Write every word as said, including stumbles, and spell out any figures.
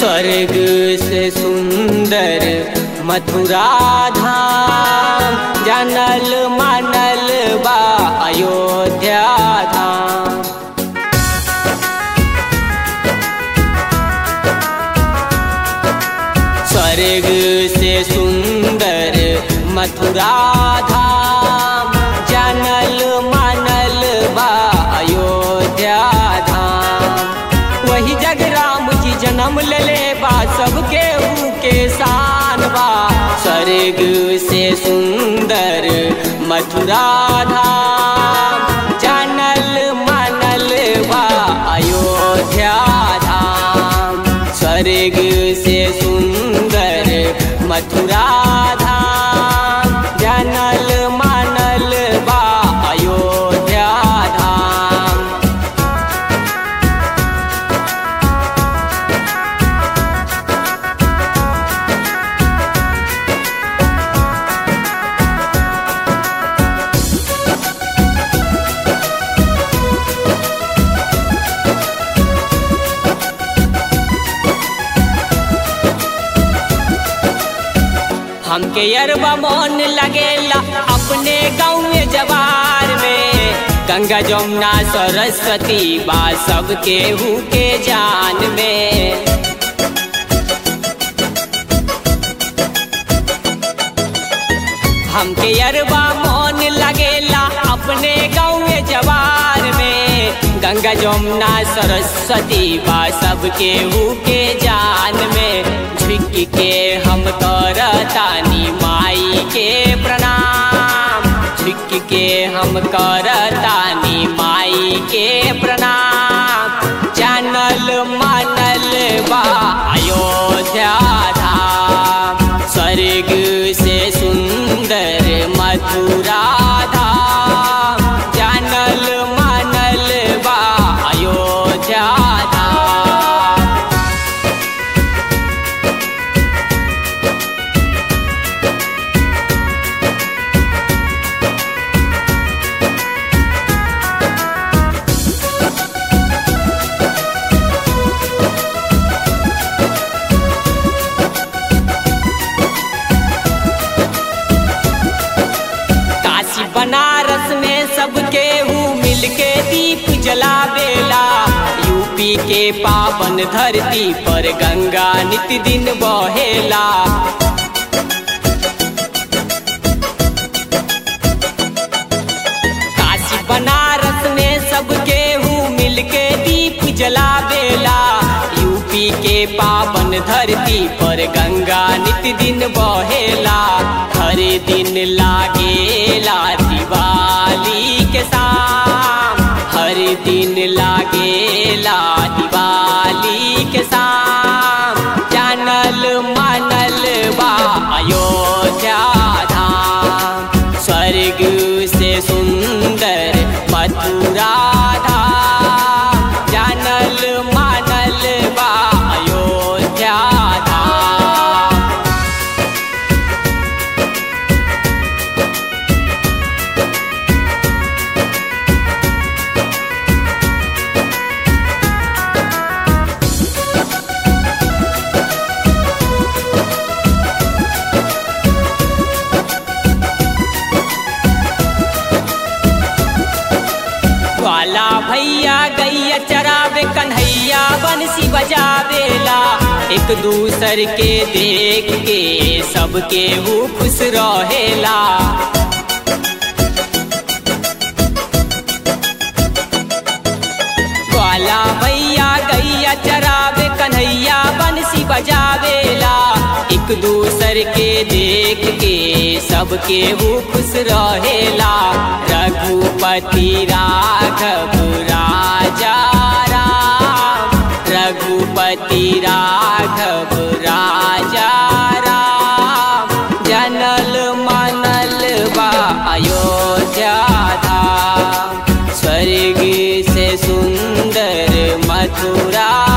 स्वर्ग से सुंदर मथुरा धाम, जानल मानल बा अयोध्या धाम। स्वर्ग से सुंदर मथुरा धाम, जानल मानल बा अयोध्या धाम। वही जग राम जी जन्म लेले बा, सबके के शान बा। स्वर्ग से सुंदर मथुरा धाम, जानल मानल बा अयोध्या धाम। स्वर्ग से सुंदर मथुरा धाम, जानल मानल बा अयोध्या धाम। हमके अरबा मन लगेला अपने गाँव में जवार में, गंगा जमुना सरस्वती बा सबके हु के जान में। हमके अरबा मन लगेला अपने गाँव में जवार में, गंगा जमुना सरस्वती बा सबके हु के जान में। झुक के हम करतानी माई के प्रणाम, झुक के हम करतानी माई के प्रणाम। जानल मानल बा अयोध्या धाम, स्वर्ग से सुंदर मथुरा धाम, जानल मानल बा अयोध्या धाम। बनारस में सबके हु मिलके दीप जलावेला, यूपी के पावन धरती पर गंगा नित दिन बहेला। काशी बनारस में सबके हु मिलके दीप जलावेला, यूपी के पावन धरती पर गंगा नित दिन बहेला। हर दिन लागेला दिवाली के शाम, हर दिन लागेला दिवाली के शाम। जानल मानल बा अयोध्या धाम, स्वर्ग से सुंदर मथुरा धाम, जानल मानल बा अयोध्या धाम। ग्वाला भैया गैया चरावे, कन्हैया बंसी बजावेला। एक दूसर के देख के सबके हु खुश रहेला। ग्वाला भैया गैया चरावे, कन्हैया बंसी बजावेला। एक दूसर के देख के सबके हु खुश रहेला। रघुपति राघव राजा राम, रघुपति राघव राजा राम, जानल मानल बा अयोध्या धाम। स्वर्ग से सुंदर मथुरा